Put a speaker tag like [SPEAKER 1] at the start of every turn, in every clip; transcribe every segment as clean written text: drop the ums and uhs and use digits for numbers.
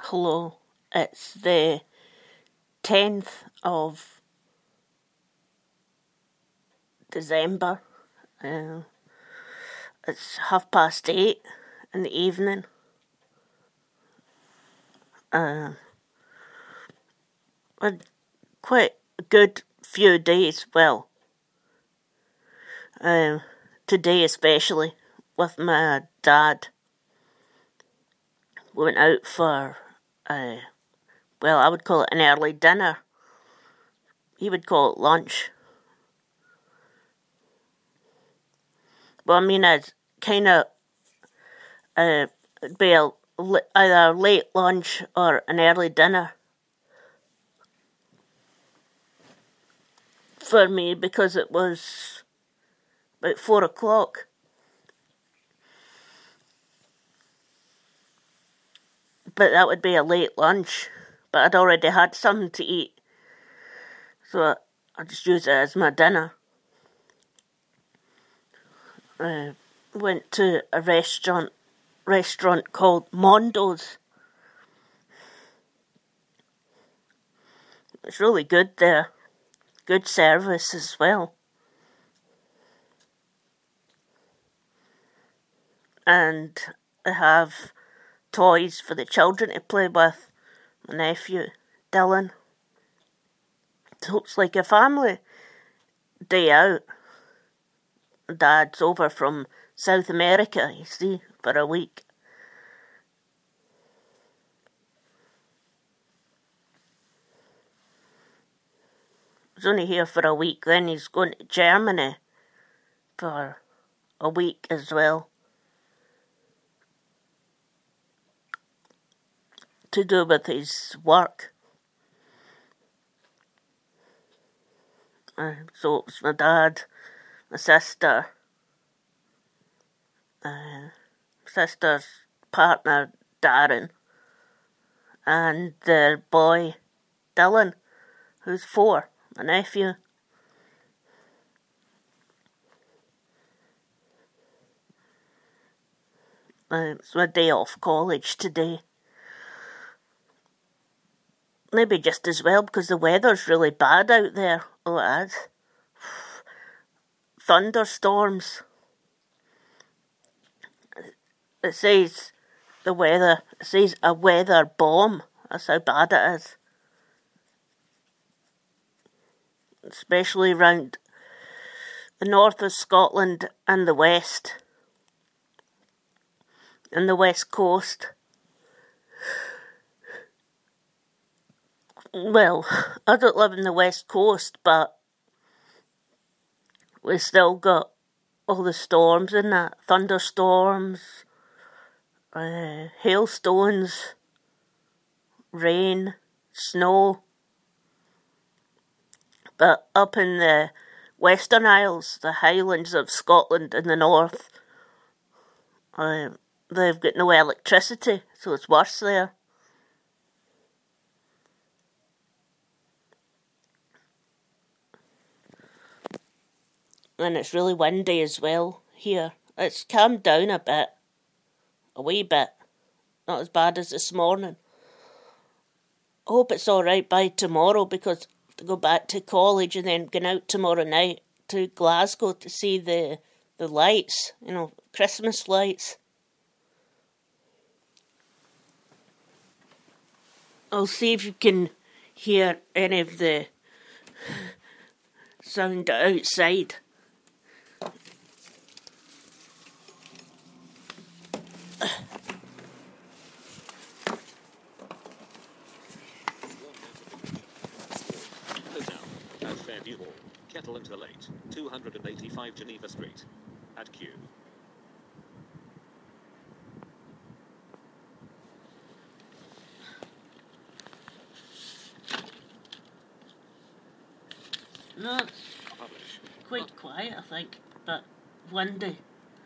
[SPEAKER 1] Hello, it's the 10th of December. It's 8:30 in the evening. A quite a good few days, well, today especially, with my dad. We went out for, well, I would call it an early dinner. He would call it lunch. Well, I mean, it's kind of, it'd be either a late lunch or an early dinner for me, because it was about 4 o'clock. But that would be a late lunch. But I'd already had something to eat, so I just use it as my dinner. Went to a restaurant called Mondo's. It's really good there. Good service as well. And they have toys for the children to play with. My nephew, Dylan. So it's like a family day out. Dad's over from South America, you see, for a week. He's only here for a week, then he's going to Germany for a week as well. To do with his work. So it was my dad, my sister, sister's partner, Darren, and their boy, Dylan, who's 4, my nephew. It's my day off college today. Maybe just as well, because the weather's really bad out there. Oh, it is. Thunderstorms. It says it says a weather bomb. That's how bad it is. Especially around the north of Scotland and the west. And the west coast. Well, I don't live in the west coast, but we still got all the storms and that. Thunderstorms, hailstones, rain, snow. But up in the Western Isles, the Highlands of Scotland in the north, they've got no electricity, so it's worse there. And it's really windy as well here. It's calmed down a wee bit. Not as bad as this morning. I hope it's alright by tomorrow, because I have to go back to college and then going out tomorrow night to Glasgow to see the lights, Christmas lights. I'll see if you can hear any of the sound outside.
[SPEAKER 2] At Fairview Hall, Kettle and Late, 285 Geneva Street. At Q.
[SPEAKER 1] No, it's quite quiet, I think, but windy.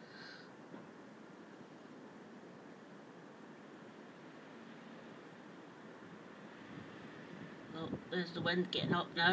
[SPEAKER 1] Oh, there's the wind getting up now.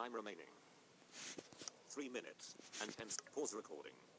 [SPEAKER 2] Time remaining. 3 minutes and 10. Pause recording.